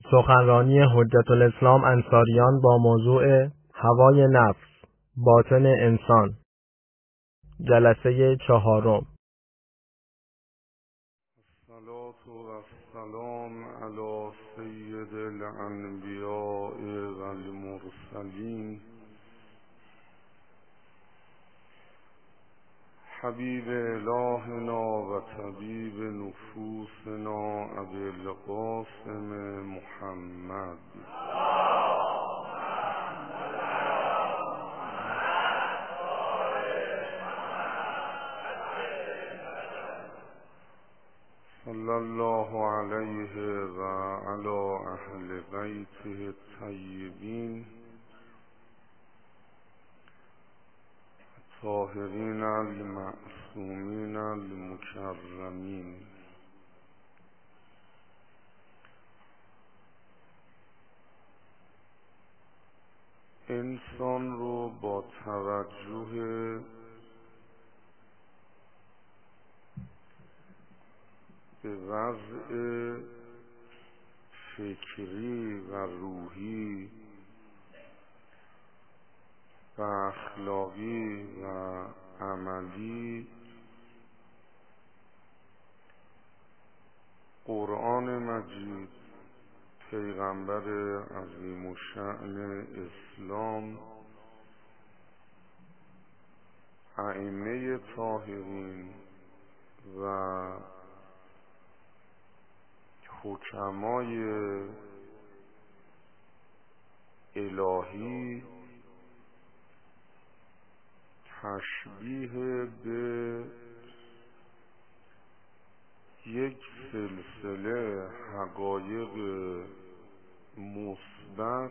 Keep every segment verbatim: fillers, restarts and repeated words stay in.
سخنرانی حجت الاسلام انصاریان با موضوع هوای نفس، باطن انسان، جلسه چهارم. الصلاة و السلام علی سید الانبیاء و المرسلین حبیب الهنا و طبیب نفوسنا ابی القاسم محمد صلی الله علیه و علی اهل بیته الطیبین الطاهرین المعصومین المکرمین. انسان رو با توجه به وضع فکری و روحی و اخلاقی و عملی قرآن مجید، پیغمبر عظیم الشأن اسلام، ائمه طاهرین و حکمای الهی تشبیه به یک سلسله حقایق مثبت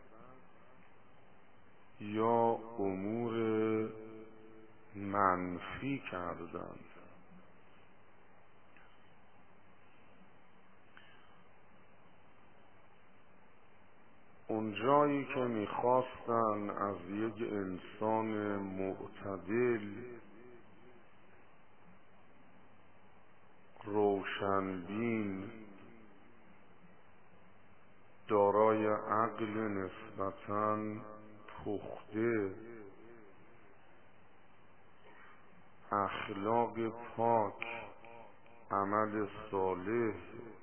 یا امور منفی کردند. اونجایی که میخواستن از یک انسان معتدل، روشنبین، دارای عقل نسبتاً پخته، اخلاق پاک، عمل صالح،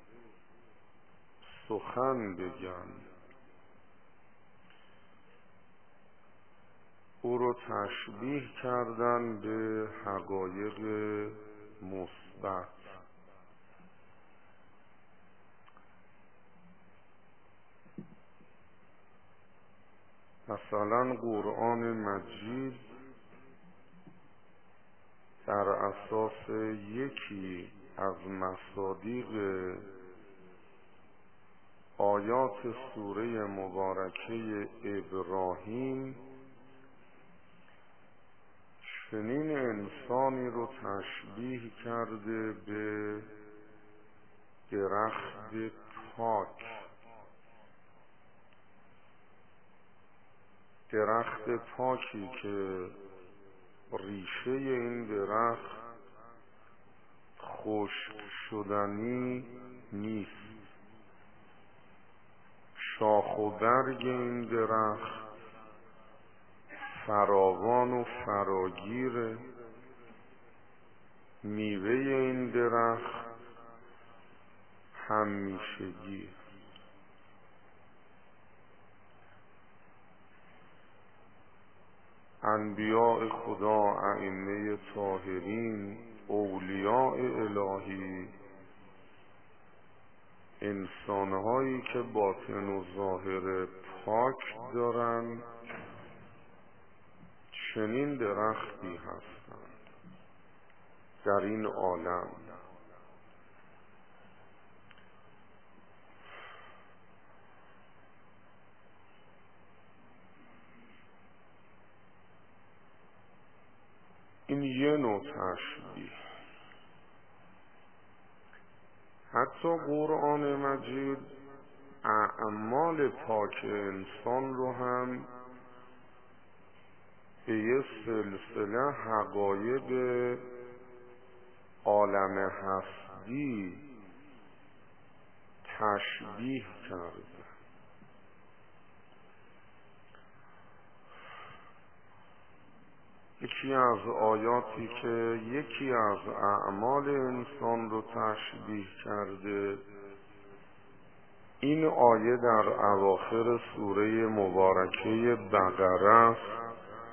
سخن بگن، او رو تشبیه کردن به حقایق مثبت. مثلا قرآن مجید در اساس یکی از مصادیق آیات سوره مبارکه ابراهیم چنین انسانی رو تشبیه کرده به درخت پاک، درخت پاکی که ریشه این درخت خشک شدنی نیست، شاخ و برگ این درخت فراوان و فراگیر، میوه این درخت همیشگی. انبیاء خدا، ائمه طاهرین، اولیاء الهی، انسانهایی که باطن و ظاهر پاک دارن، چنین درختی هستند در این عالم. این یه نوع تشبیه. حتی قرآن مجید اعمال پاک انسان رو هم به یه سلسله حقایق عالم هستی تشبیه کرده. یکی از آیاتی که یکی از اعمال انسان رو تشبیه کرده، این آیه در اواخر سوره مبارکه بقره است.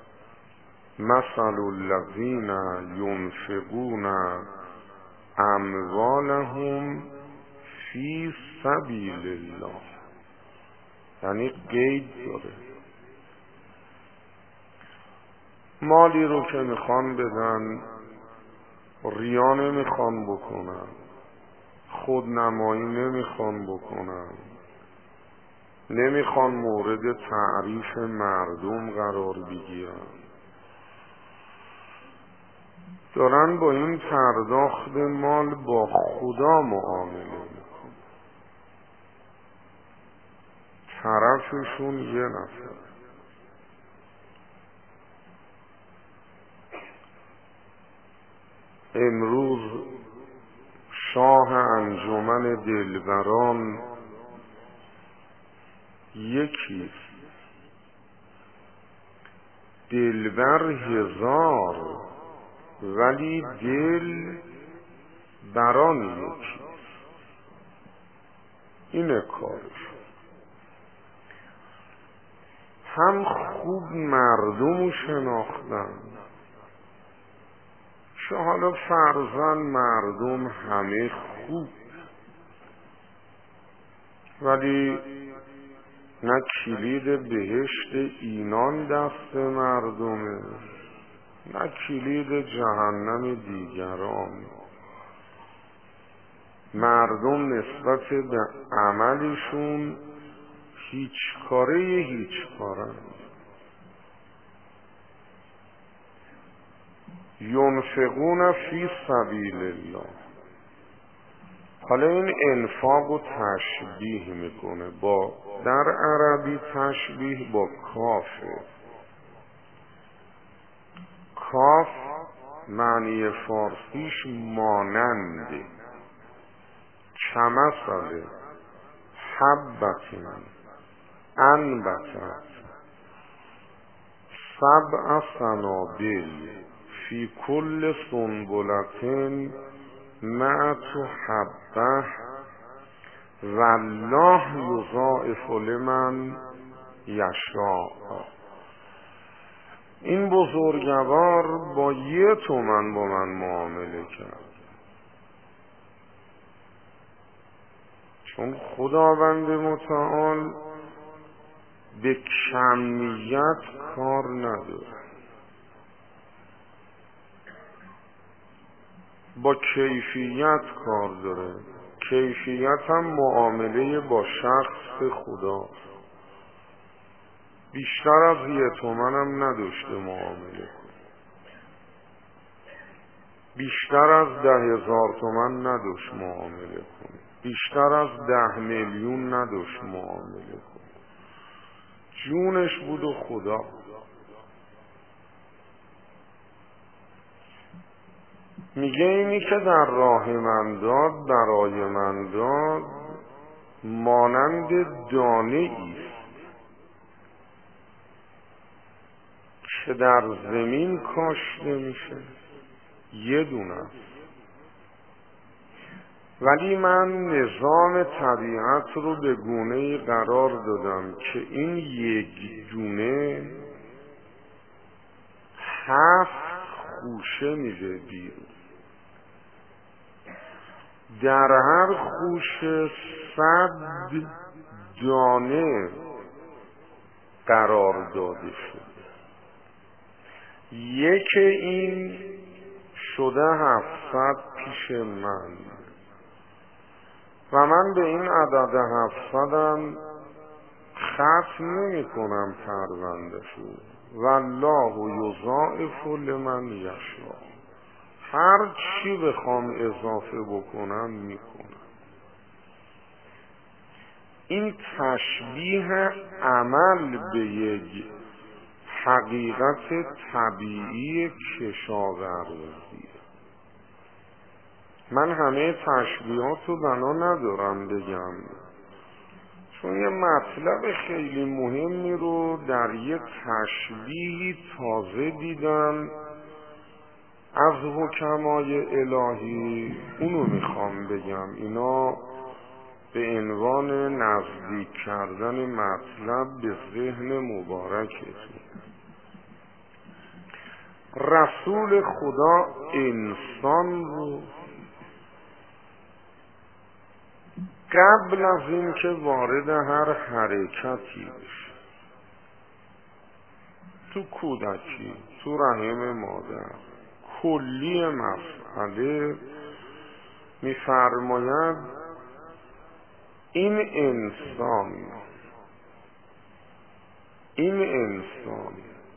مثل الذین ینفقون اموالهم فی سبیل الله، یعنی قید داره. مالی رو که میخوان بدن، ریا نمیخوان بکنن، خودنمایی نمیخوان بکنن، نمیخوان مورد تعریف مردم قرار بگیرن، دارن با این پرداخت مال با خدا معامله میکنن. طرفشون یه نفر. امروز شاه انجمن دلبران یکیست، دلبر هزار ولی دل بران یکیست. اینه کارش. هم خوب مردم شناختن که حالا فرضاً مردم همه خوب، ولی نه کلید بهشت اینان دست مردمه، نه کلید جهنم دیگران. مردم نسبت به عملشون هیچ کاره هیچ کاره. ینفقون فی سبیل الله. حالا این انفاق رو تشبیه میکنه با، در عربی تشبیه با کافه. کاف معنی فارسیش ماننده. کمثل حبة انبتت سبع سنابل فی کل سنبلة مئة حبة والله یضاعف لمن یشاء. این بزرگوار با یه تومن با من معامله کرد، چون خداوند متعال به کمیت کار نداره، با کیفیت کار داره. کیفیت هم معامله با شخص خدا. بیشتر از یه تومن هم نداشته معامله کن، بیشتر از ده هزار تومن نداشت معامله کن، بیشتر از ده میلیون نداشت معامله کن. جونش بود و خدا. میگه اینی که در راه من داد برای من داد مانند دانه ایست که در زمین کاشته میشه، یه دونه است، ولی من نظام طبیعت رو به گونه‌ای قرار دادم که این یک دونه هفت خوشه میده بیرون. در هر خوشه صد دانه قرار داده شده. یک این شده هفتصد پیش من و من به این عدد هفتصدم ختم نمی کنم پرونده شو. والله یضاعف لمن یشاء. هر چی بخوام اضافه بکنم میکنم. این تشبیه عمل به یک حقیقت طبیعی کشاورزی. من همه تشبیهات رو بنا ندارم بگم، چون یه مطلب خیلی مهمی رو در یه تشبیهی تازه دیدم از حکمای الهی، اونو میخوام بگم. اینا به عنوان نزدیک کردن مطلب به ذهن مبارکتون. رسول خدا انسان رو قبل از این که وارد هر حرکتی بشه، تو کودکی، تو رحم مادر، کلی مسئله میفرماید این انسان این انسان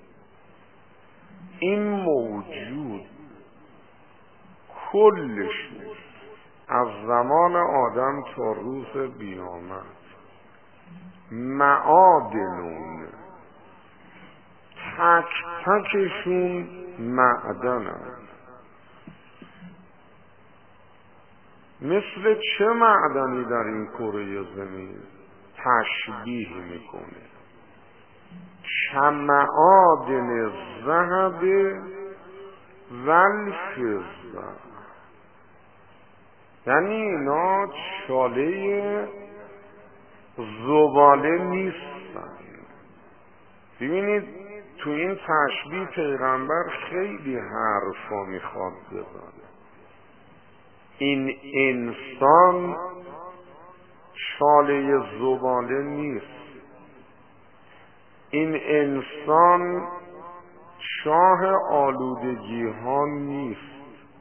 این موجود کلش از زمان آدم تا روز قیامت معادنون، تک تکشون معدنن. مثل چه معدنی در این کره زمین تشبیه میکنه؟ کمعادن ذهب و الفضه، یعنی اینا چاله زباله نیستن. ببینید تو این تشبیه پیغمبر خیلی حرفا میخواد بزنه. این انسان چاله زباله نیست، این انسان شاه آلودگی ها نیست،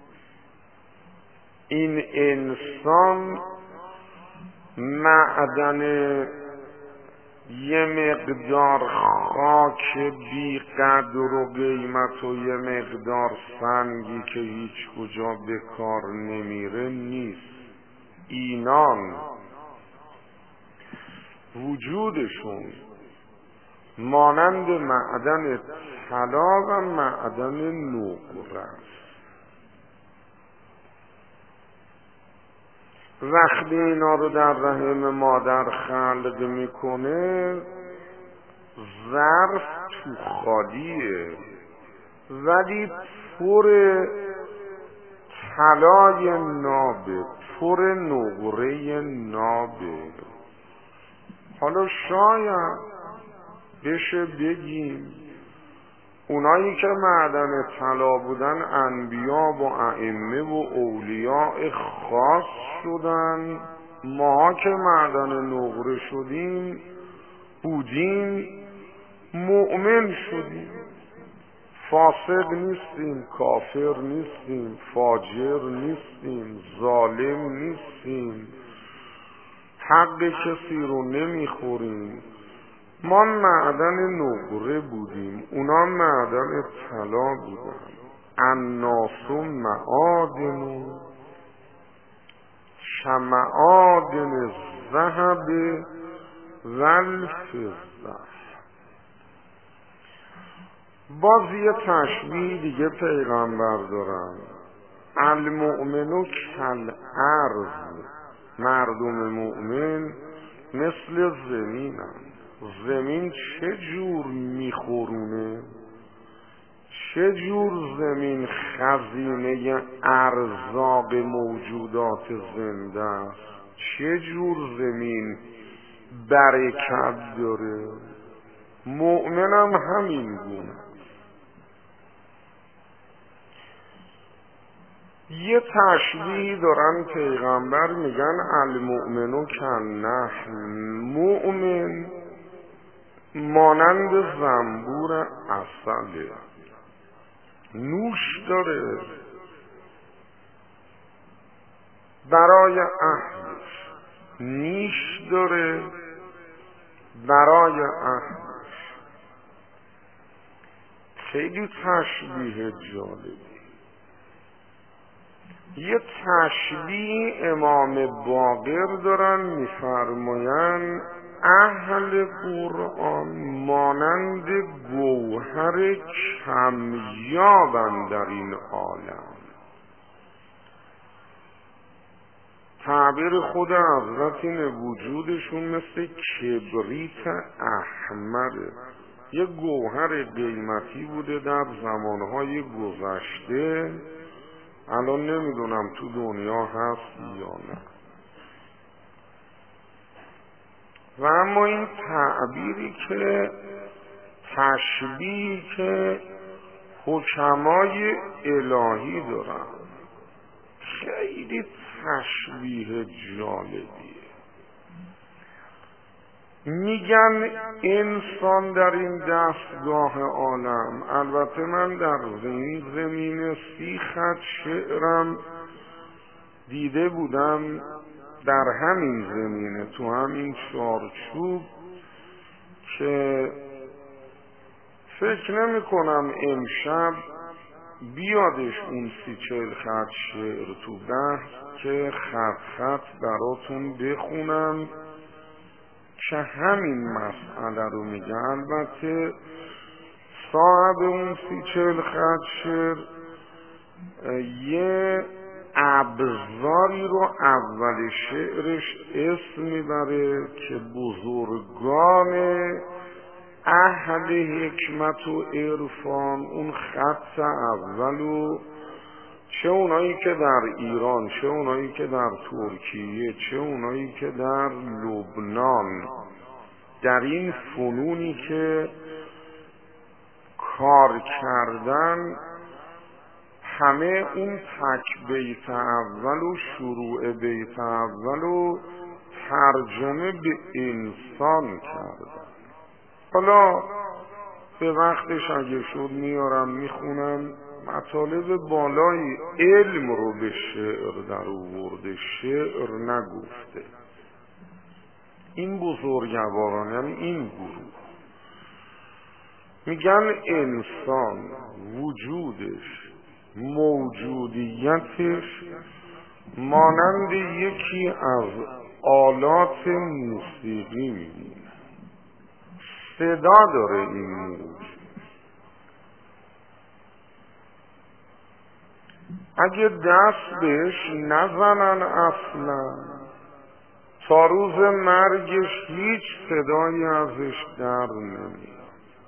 این انسان معدن یه مقدار خاک بی قدر و قیمت و یه مقدار سنگی که هیچ کجا به کار نمیره نیست. اینان وجودشون مانند معدن طلا و معدن نقره است. وقتی اینا رو در رحم مادر خلق میکنه، ظرف تو خالیه ولی پر طلای نابه، پر نقره نابه. حالا شاید بشه بگیم اونایی که معدن طلا بودن انبیا و ائمه و اولیاء خاص شدن، ما که معدن نقره شدیم بودیم مؤمن شدیم، فاسق نیستیم، کافر نیستیم، فاجر نیستیم، ظالم نیستیم، حق کسی رو نمیخوریم. ما معدن نقره بودیم، اونا معدن طلا بودن. الناس معادن شمعادن الذهب و الفضه. باز یه تشبیه دیگه پیغمبر دارن، المؤمن کالارض، مردم مؤمن مثل زمینن. زمین چه جور میخورونه، چه جور زمین خزینه ارزاق موجودات زنده است، چه جور زمین برکت داره. مؤمنم همین گونه. یه تشبیه دارن پیغمبر میگن المؤمنو کالنحل، مؤمن مانند زنبور عسله، نوش داره برای اهلش، نیش داره برای اهلش. خیلی تشبیه جالبی. یه تشبیه امام باقر دارن میفرماین اهل قرآن مانند گوهر کمیابن در این عالم. تعبیر خود حضرت اینه وجودشون مثل کبریت احمره، یه گوهر قیمتی بوده در زمانهای گذشته، الان نمیدونم تو دنیا هست یا نه. و اما این تعبیری که تشبیهی که حکمای الهی دارن خیلی تشبیه جالبیه. میگن انسان در این دستگاه عالم، البته من در این زمینه سی خط شعرم دیده بودم در همین زمینه، تو همین چارچوب، که فکر نمی کنم امشب بیادش اون سی چل خط شعر تو بحث که خط خط براتون بخونم که همین مسئله رو میگه. البته صاحب اون سی چل خط شعر یه ابزاری رو اول شعرش اسم میبره که بزرگان اهل حکمت و عرفان اون خط اولو، چه اونایی که در ایران، چه اونایی که در ترکیه، چه اونایی که در لبنان، در این فنونی که کار کردن، همه اون تک بیت اول و شروع بیت اول و ترجمه به انسان کردن. حالا به وقتش اگه شد میارم میخونم. مطالب بالایی علم رو به شعر در آورده، شعر نگفته. این بزرگواران، یعنی این گروه، میگن انسان وجودش، موجودیتش مانند یکی از آلات موسیقی میمونه. صدا داره این موج. اگه دست بهش نزنن اصلا تا روز مرگش هیچ صدایی ازش در نمیاد.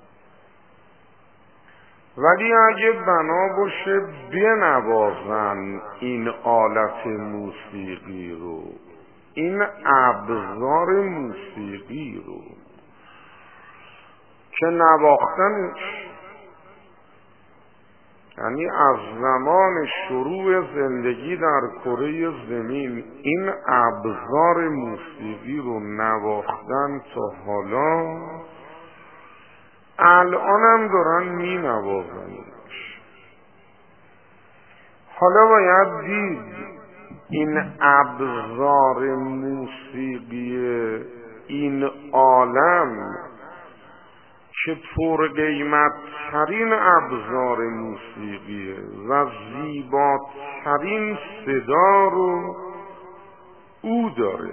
ولی اگه بنا باشه بنوازن این آلت موسیقی رو، این ابزار موسیقی رو که نواختنش، یعنی از زمان شروع زندگی در کره زمین این ابزار موسیقی رو نواختن تا حالا، الانم دارن می نوازنش. حالا باید دید این ابزار موسیقی این عالم که پر قیمت ترین ابزار موسیقیه و زیباترین صدا رو او داره،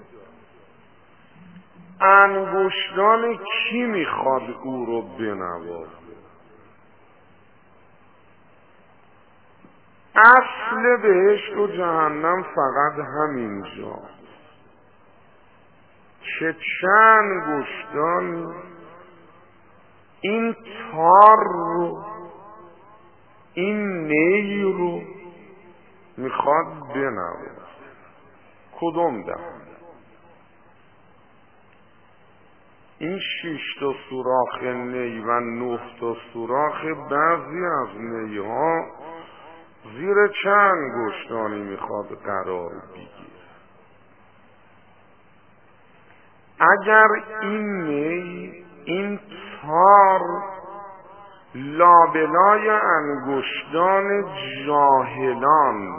انگشتان کی میخواد او رو بنوازه؟ اصل بهشت و جهنم فقط همینجا که چه انگشتان این تار رو، این نی رو میخواد بنوازه. کدوم دهن؟ این شش تا سوراخ نی و نه تا سوراخ بعضی از نی ها زیر چه انگشتانی میخواد قرار بگیره؟ اگر این نی، این تار لابلای انگشتان جاهلان،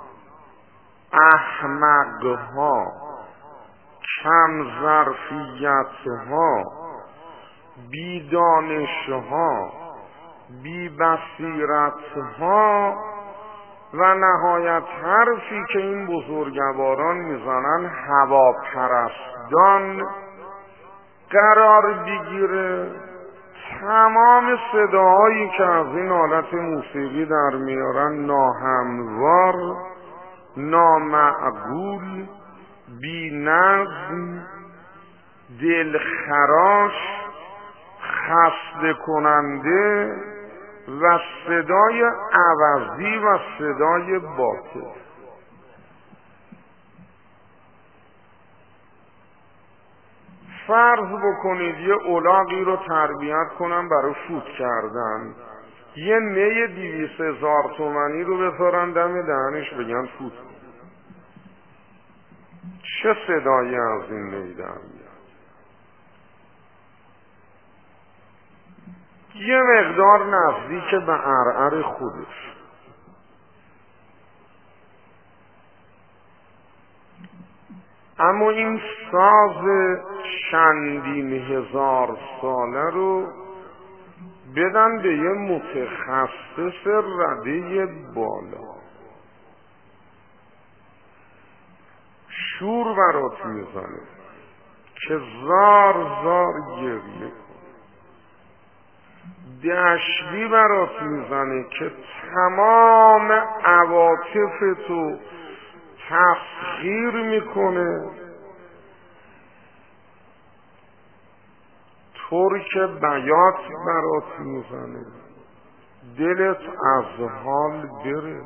احمقها، کم ظرفیتها، بی دانشها، بی بصیرتها و نهایت حرفی که این بزرگواران میزنن هواپرستان قرار بگیره، تمام صداهایی که از این آلت موسیقی در میارن ناهموار نامعقول، بی نظم، دلخراش، خسته کننده و صدای عوضی و صدای باطل. فرض بکنید یه الاغی رو تربیت کنن برای فوت کردن، یه نی دیویس هزار تومنی رو بذارن دم دهنش بگن فوت کن. چه صدایی از این نی در میاد؟ یه مقدار نزدیک به عرعر خودش. اما این ساز چندین هزار ساله رو بدن به یه متخصص رده بالا، شور برات میزنه که زار زار گریه کن، دشتی برات میزنه که تمام عواطفتو تسخیر میکنه، ترک بیات برات میزنه دلت از حال بره،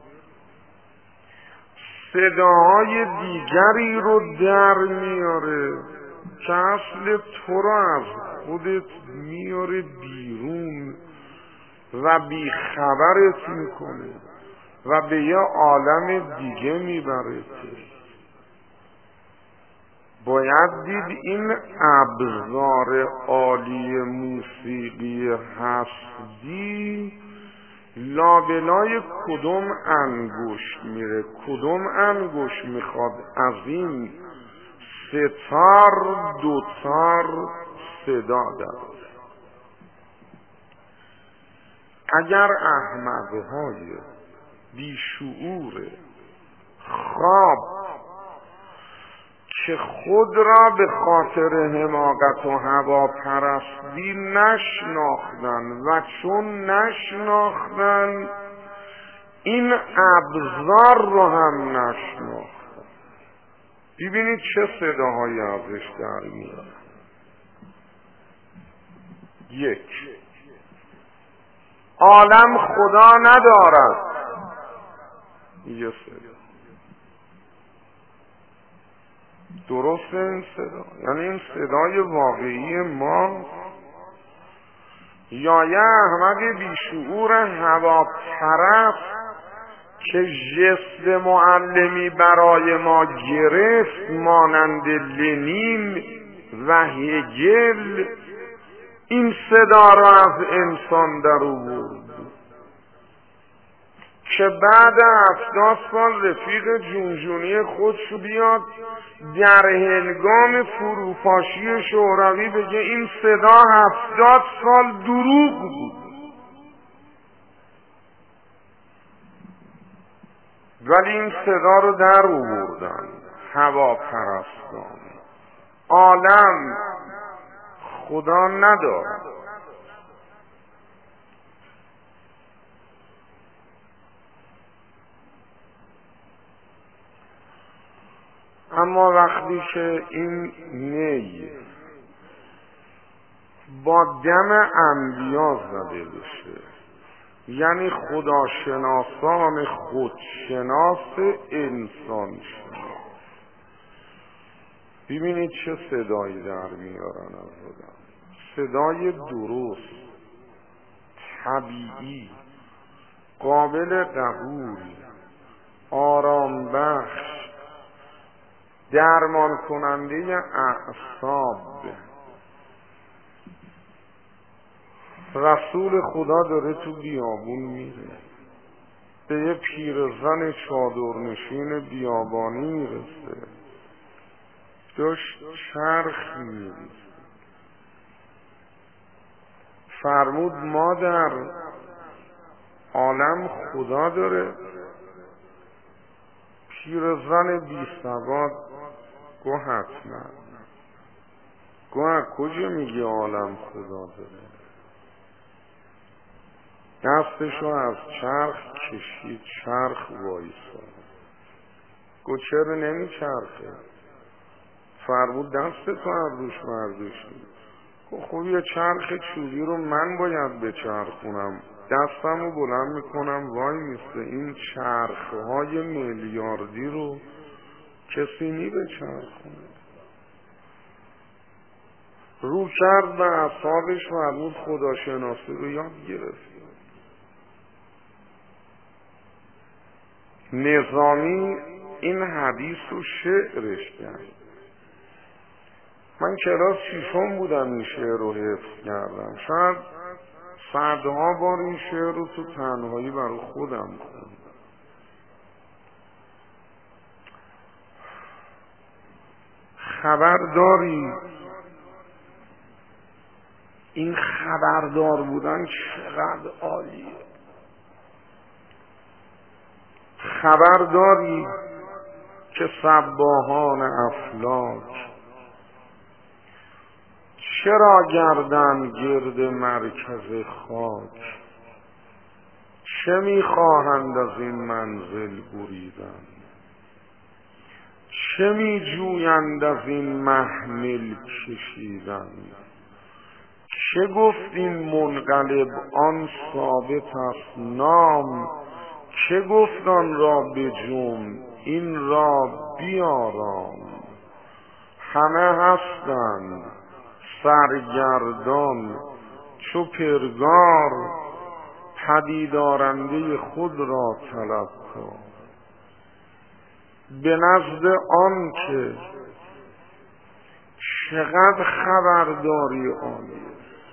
صداهای دیگری رو در میاره که اصل تو رو از خودت میاره بیرون و بیخبرت میکنه و به یه عالم دیگه میبره. باید دید این ابزار عالی موسیقی هستی لابلای کدوم انگشت میره، کدوم انگشت میخواد از این ستار دوتار صدا داره. اگر احمقهای بیشعور خواب که خود را به خاطر حماقت و هواپرستی نشناختن و چون نشناختن این ابزار رو هم نشناختن، ببینید چه صداهایی ازش در میاد. یک، عالم خدا ندارد، یه صدا. درست این صدا؟ یعنی این صدای واقعی ما یا یه احمق بیشعور هواپرست که ژست معلمی برای ما گرفت مانند لنین و هگل این صدا را از انسان در آورد که بعد هفتاد سال رفیق جونجونی خودش بیاد در هنگام فروپاشی شوروی بگه این صدا هفتاد سال دروغ بود. ولی این صدا رو در آوردن هواپرستان. عالم خدا ندارد. اما وقتی که این نی با دم انبیا زده بشه، یعنی خداشناسان خودشناس انسان شناس، ببینید چه صدایی در میارن از آدم. صدای درست، طبیعی، قابل قبول، آرام بخش، درمان کننده اعصاب. رسول خدا داره تو بیابون میره، به یه پیرزن چادرنشین بیابانی میرسه، داشت چرخ میریزه. فرمود مادر عالم خدا داره؟ پیرزن بی سواد گو حتما. گو از کجا میگی عالم خدا داره؟ دستشو از چرخ کشید، چرخ وایساد. گفت چرا نمیچرخه؟ فرمود دست تو از روش برداشتی. گفت خب یه چرخ چوبی رو من باید بچرخونم، دستم رو بلند میکنم وای میسته، این چرخهای میلیاردی رو کسی میبچرخونه؟ رو کرد به اعصابش، فرمود خداشناسی رو یاد گرفت. نظامی این حدیث رو شعرش کرد. من کلاس ششم بودم این شعر رو حفظ کردم، شاید صدها بار این شعر رو تو تنهایی برای خودم خوندم. خبرداری این خبردار بودن چقدر عالیه. خبرداری که سباحان افلاک چرا گردن گرد مرکز خاک، چه میخواهند از این منزل بریدن، چه میجویند از این محمل کشیدن، چه گفت این منقلب آن ثابت است نام، چه گفت آن را بجنب این را بیارام، همه هستند سرگردان چو پرگار، پدیدارنده خود را طلب کن، به نزد آن که چقدر خبرداری عالیه.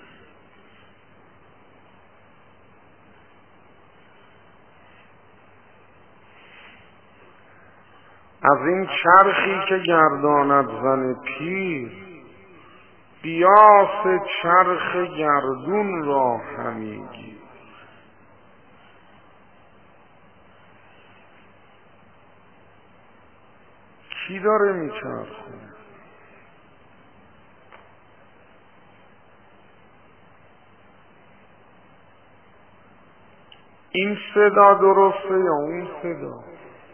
از این چرخی که گرداند زن پیر، بیاس چرخ گردون را همی گیر. کی داره میچرخه؟ این صدا درسته یا اون صدا؟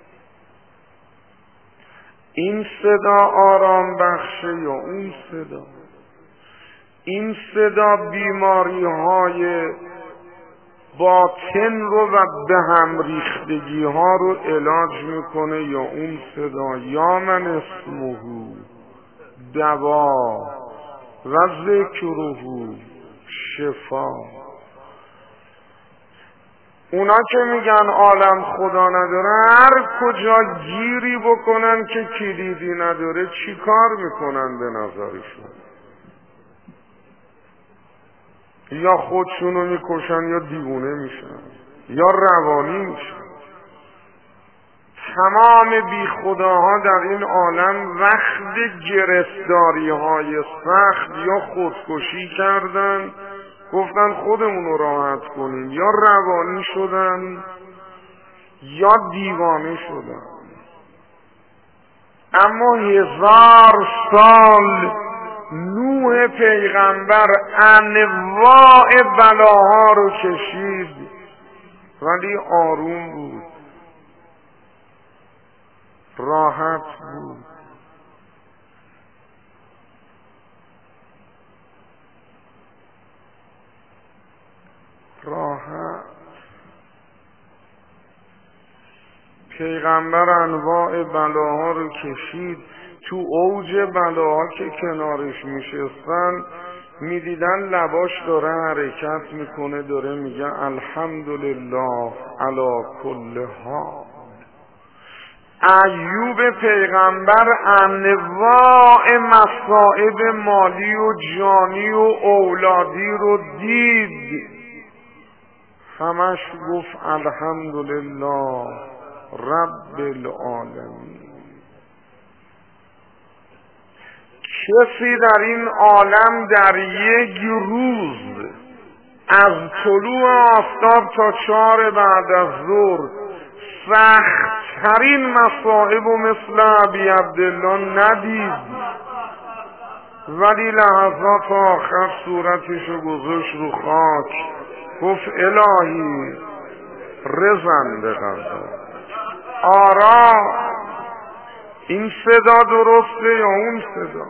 این صدا آرام بخشه یا اون صدا؟ این صدا بیماری های باطن رو و به هم ریختگی ها رو علاج میکنه یا اون صدا؟ یا من اسمه دوا و ذکره شفا. اونا که میگن عالم خدا نداره، هر کجا گیری بکنن که کلیدی نداره چی کار میکنن به نظرشون؟ یا خودشونو میکشن یا دیوونه میشن یا روانی میشن. تمام بی خداها در این عالم وقت گرفتاری های سخت یا خودکشی کردن، گفتن خودمون رو راحت کنیم، یا روانی شدن یا دیوانه شدن. اما هزار سال نوح پیغمبر انواع بلاها رو کشید ولی آروم بود، راحت بود. راحت. پیغمبر انواع بلاها رو کشید. تو اوج بلاها که کنارش میشستن میدیدن لباش داره حرکت میکنه، داره میگه الحمدلله علی کل حال. ایوب پیغمبر انواع مصائب مالی و جانی و اولادی رو دید، همش گفت الحمدلله رب العالمین. کسی در این عالم در یک روز از طلوع آفتاب تا چهار بعد از ظهر سخت‌ترین مصائب و مثل ابی عبدالله ندید، ولی لحظات آخر صورتشو گذاشت رو خاک، گفت الهی رضا به قضا، آرام این صدا درسته یا اون صدا؟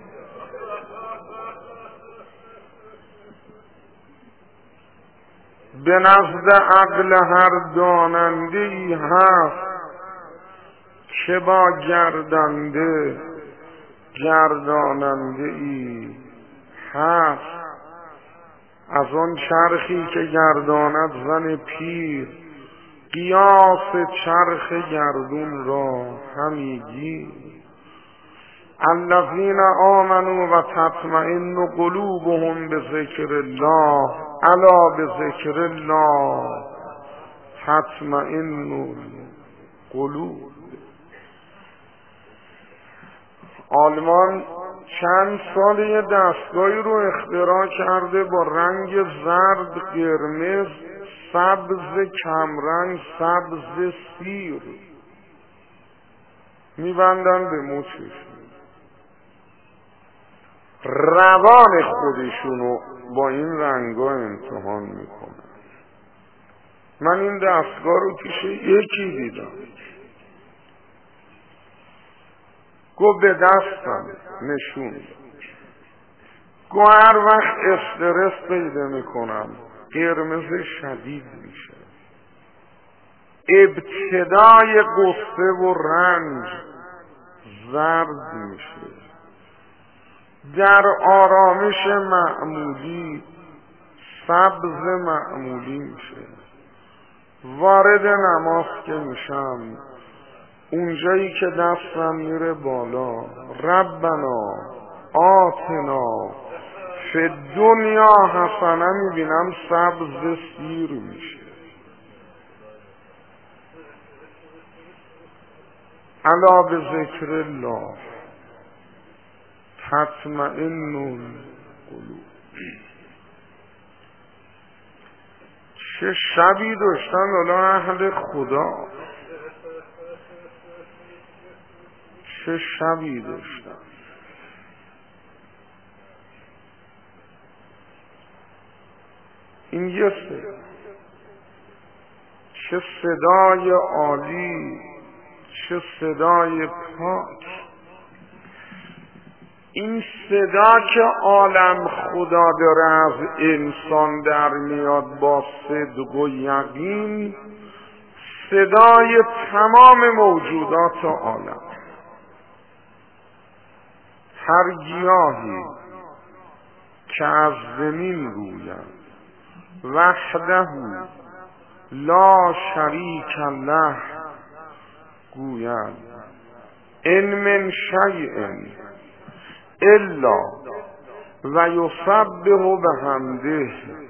به نزد عقل هر داننده ای هست که با گردنده گرداننده ای هست. از آن چرخی که گرداند زن پیر، قیاس چرخ گردون را همیگی. الذین آمنوا و تطمئن قلوبهم بذکر الله الا بذکر الله تطمئن القلوب. آلمان چند سال یه دستگاهی رو اختراع کرده با رنگ زرد، قرمز، سبز کمرنگ، سبز سیر، میبندن به مچشون، روان خودشونو با این رنگا امتحان میکنن. من این دستگاه رو پیش یکی دیدم، گو به دستم نشون، گو هر وقت استرس پیدا میکنم قرمز شدید میشه، ابتدای قصه و رنج زرد میشه، در آرامش معمولی سبز معمولی میشه، وارد نماز که میشم اونجایی که دستم میره بالا ربنا آتنا فی دنیا حسنه میبینم سبز سیر میشه. الا به ذکر الله تطمئن القلوب. چه شبی داشتن حالا اهل خدا، چه شبی داشتن. این یه صدا، چه صدای عالی، چه صدای پاک. این صدا که عالم خدا داره از انسان در میاد با صدق و یقین، صدای تمام موجودات عالم. هر گیاهی که از زمین روید وحده لا شریک له گوید ان من شیء الا و یسبح بحمده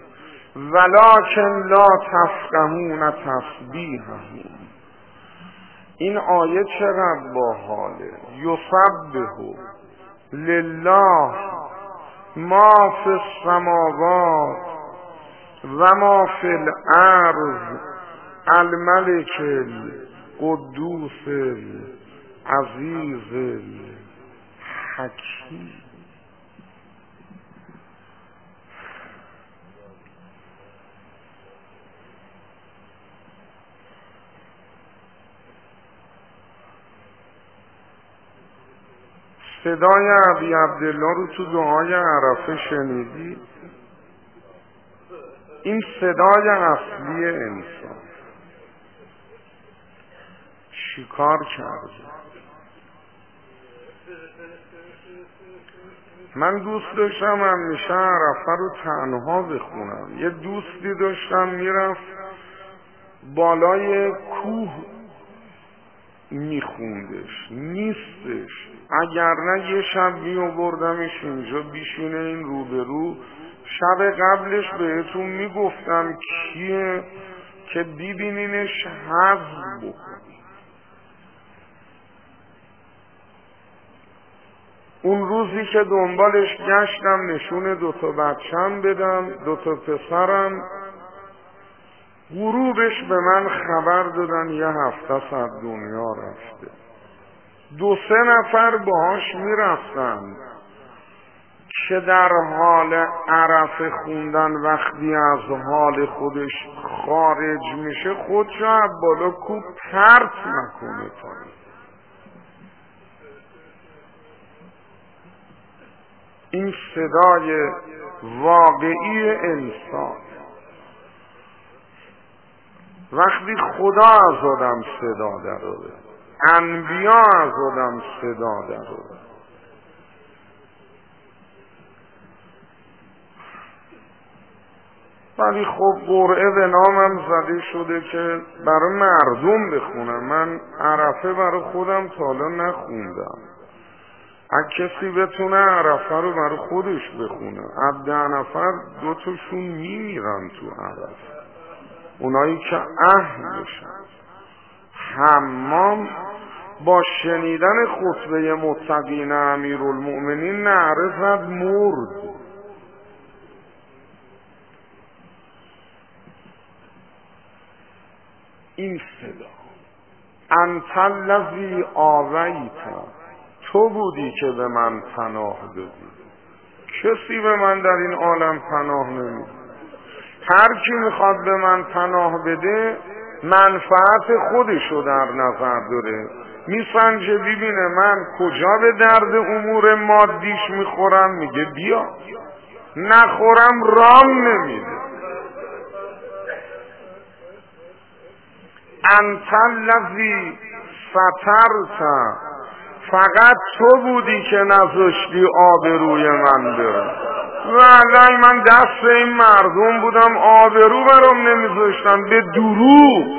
ولکن لا تفقهون تسبیحهم. این آیه چقدر باحاله. یسبح لله ما فی السماوات و ما فی الارض الملک القدوس العزیز الحکیم. صدای ابی عبدالله رو تو دعای عرفه شنیدی؟ این صدای اصلی انسان چیکار کرده؟ من دوست داشتم همیشه عرفه رو تنها بخونم. یه دوستی داشتم میرفت بالای کوه میخوندش، نیستش. اگر نه یه شب میآوردمش اینجا بیشینه این روبرو، شب قبلش بهتون میگفتم کیه که ببینینش حذف بکنی. اون روزی که دنبالش گشتم نشون دوتا بچم بدم، دوتا پسرم، غروبش به من خبر دادن یه هفته از دنیا رفته. دو سه نفر باهاش میرفتن که در حال عرفه خوندن وقتی از حال خودش خارج میشه خودشو از بالا کوب پرت نکنه پایین. این صدای واقعی انسان. وقتی خدا از آدم صدا درآورد، انبیا از آدم صدا درآورد، ولی خب قرعه به نامم زده شده که برای مردم بخونم. من عرفه برای خودم تا حالا نخوندم. اگه کسی بتونه عرفه رو برای خودش بخونه، از ده نفر دو تاشون میمیرن تو عرفه، اونایی که اهلشن. حمام با شنیدن خطبه متقین امیرالمؤمنین نعره زد مرد. این صدا انت الذی آویت، تو بودی که به من پناه دادی. کسی به من در این عالم پناه نمیده. هر کی میخواد به من پناه بده منفعت خودشو در نظر داره، میسنجه ببینه من کجا به درد امور مادیش میخورم، میگه بیا، نخورم رام نمیده. انت الذی سترت، فقط تو بودی که نذاشتی آبروی من بره. والله من دست این مردم بودم آبرو برام نمیذاشتن. به دروغ.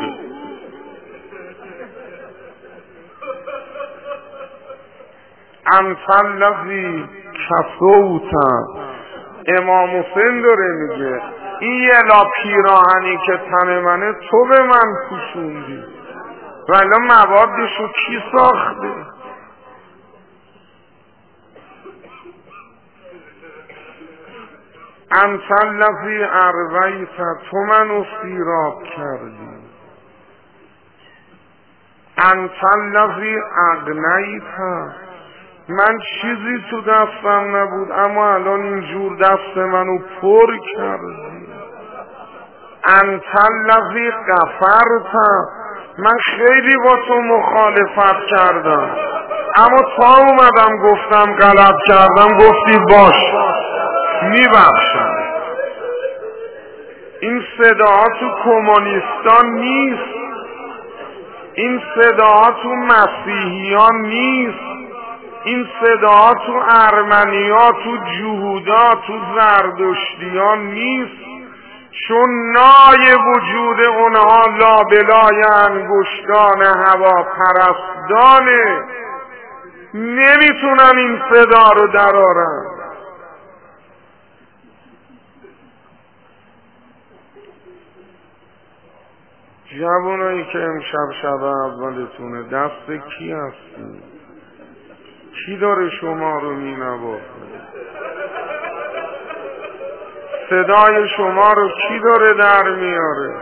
انت الذی کسوت، امام حسین داره میگه این یه لا پیراهنی که تن منه تو به من پوشوندی، ولی موادشو کی ساخته؟ انت الذی ارویت، تو منو سیراب کردی. انت الذی اغنیت، من چیزی تو دستم نبود اما الان اینجور دست منو پر کردی. انت الذی غفرت، من خیلی با تو مخالفت کردم اما تا اومدم گفتم غلط کردم گفتی باش میبخشم. این صداها تو کمونیستان نیست، این صداها تو مسیحیان نیست، این صداها تو ارمنیا، تو جهودا، تو زردشتیان نیست، چون نای وجود اونها لابلای انگشتان هواپرستانه، نمیتونن این صدا رو درارن. جوانایی که امشب شب اولتونه دست کی هستی؟ کی داره شما رو می نوازه؟ صدای شما رو کی داره در میاره؟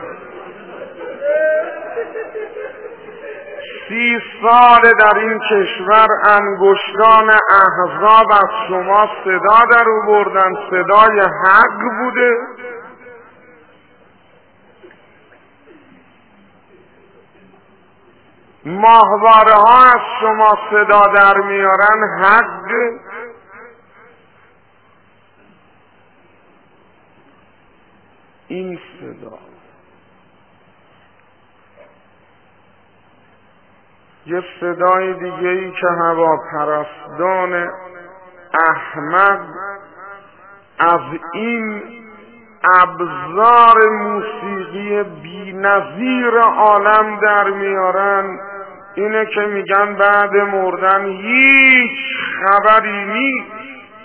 سی سال در این کشور انگشتان احزاب از شما صدا در آوردن، صدای حق بوده. ماهواره ها از شما صدا در میارن، حق. این صدا یه صدای دیگه ای که هواپرستان احمق از این ابزار موسیقی بی نظیر عالم در میارن اینه که میگن بعد مردن هیچ خبری نیست.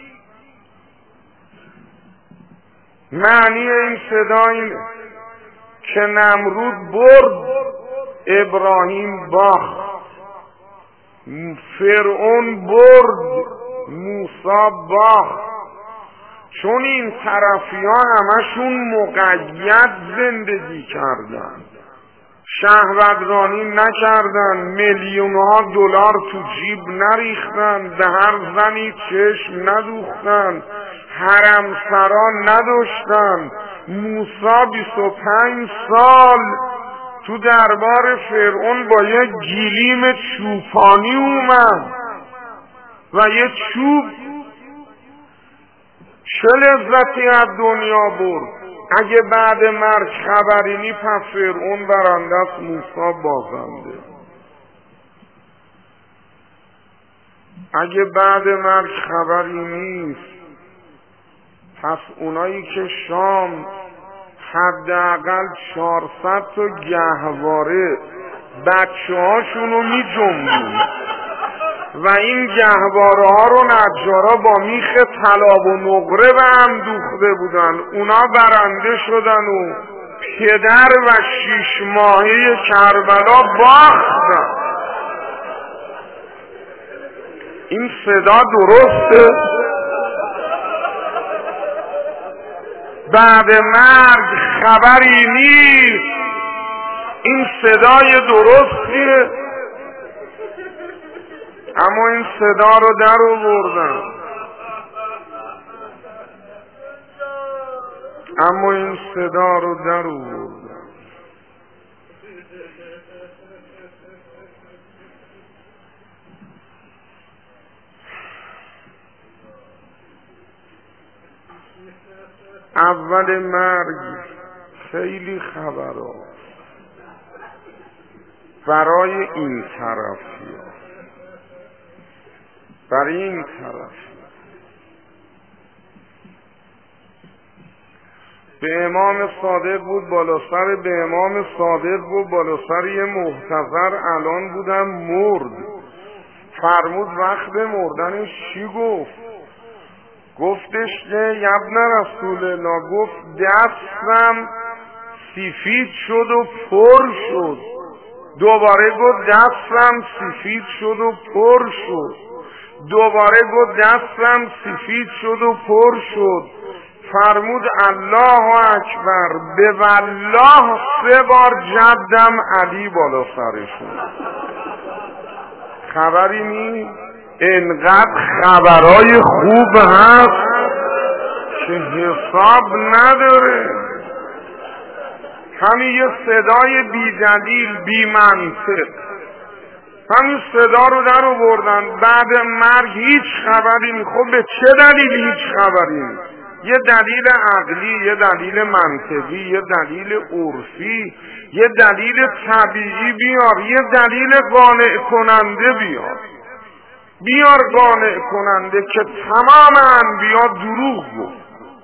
معنی این صدا اینه که نمرود برد، ابراهیم باخت، فرعون برد، موسی باخت. چون این طرفی ها همشون مقید زندگی کردن، شهوترانی نکردن، میلیون ها دلار تو جیب نریختن، به هر زنی چشم ندوختن، حرم سرا نداشتن. موسی بیست و پنج سال تو دربار فرعون با یک گلیم چوپانی اومد و یک چوب چه لذتی از دنیا برد؟ اگه بعد مرگ خبری نی پس فرعون برنده است، موسی بازنده. اگه بعد مرگ خبری نیست پس اونایی که شام حداقل چهارصد تا گهواره بچه هاشونو می جنبون و این گهواره ها رو نجارا با میخ طلا و نقره به هم دوخته بودن، اونا برنده شدن و پدر و شیش ماهه کربلا باختن. این صدا درسته؟ بعد مرگ خبری نیست، این صدای درستیه. اما این صدا رو در آوردن، اما این صدا رو در آوردن. اول مرگ خیلی خبرها برای این طرفی ها، برای این طرف به امام صادق بود بالا سر، به امام صادق بود بالا سر یه محتضر الان بودم مرد. فرمود وقت مردنش چی گفت؟ گفتش که ابن رسول الله، گفت دستم سفید شد و پر شد. دوباره گفت دستم سفید شد و پر شد. دوباره گفت دستم سفید شد و پر شد. فرمود الله اکبر، به والله سه بار جدم علی بالا سرشون. خبری نی؟ انقدر خبرای خوب هست که حساب نداره. همین یه صدای بی دلیل بی منطق، همین صدا رو در آوردن. بعد مرگ هیچ خبری نی. خب به چه دلیل هیچ خبری نی؟ یه دلیل عقلی، یه دلیل منطقی، یه دلیل عرفی، یه دلیل طبیعی بیار، یه دلیل قانع کننده بیار. بیار قانع کننده که تمام انبیا دروغ گفت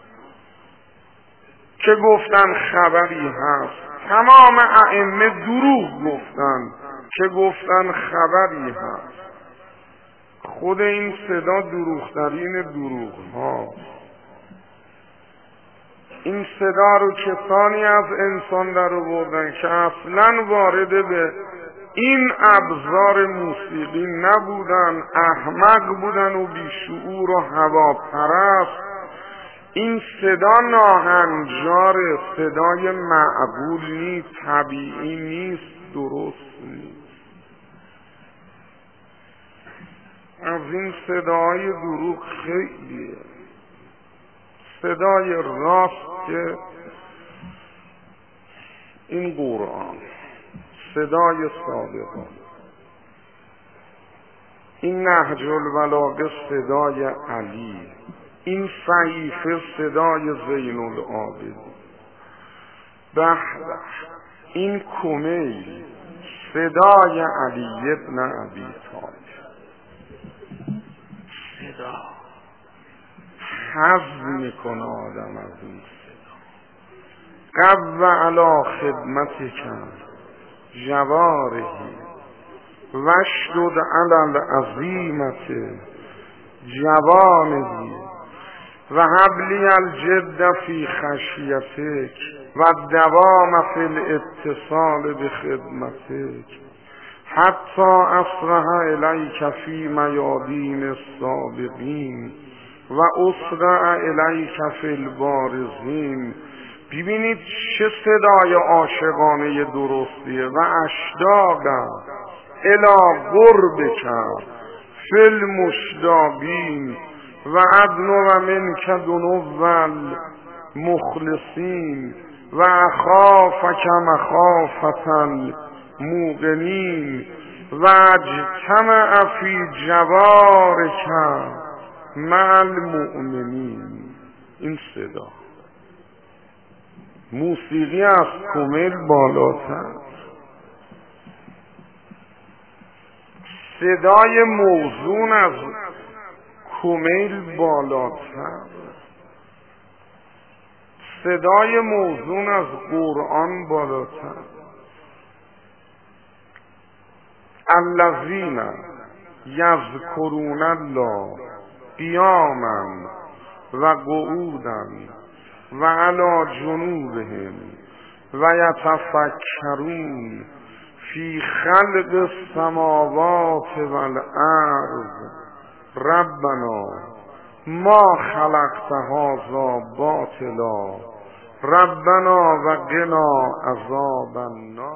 که گفتن خبری هست، تمام ائمه دروغ گفتن که گفتن خبری هست. خود این صدا دروغترین دروغ ها. این صدا رو کسانی از انسان در آوردن که اصلا وارد به این ابزار موسیقی نبودن، احمق بودن و بیشعور و هواپرست. این صدا ناهنجار، صدای معقول نیست، طبیعی نیست، درست نیست. از این صدای دروغ خیلیه. صدای راست که این قرآن، صدای صادقان، این نهج البلاغه صدای علی، این صحیفه صدای زین العابدین، به به این کمیل صدای علی ابن ابی طالب. صدا حظ میکنه آدم از این صدا. قو علی خدمتک جوارحی وشدد علی العظیمت جوانحی و حبلی الجد فی خشیتک و دوام فی الاتصال بخدمتک حتی اسرح الیک فی میادین السابقین و اسرع الیک فی البارزین. ببینید چه صدای عاشقانه درستیه. و اشتاق الی قربک فی المشتاقین و ادنو منک دنو المخلصین و اخافک مخافة الموقنین و اجتمع فی جوارک مع المؤمنین. این صدا موسیقی از کمیل بالاتر، صدای موزون از کمیل بالاتر، صدای موزون از قرآن بالاتر. الذین یذکرون الله قیاما و قعودا و علی جنوبهم و یتفکرون فی خلق السماوات والارض ربنا ما خلقت هذا باطلا ربنا و قنا عذاب النار.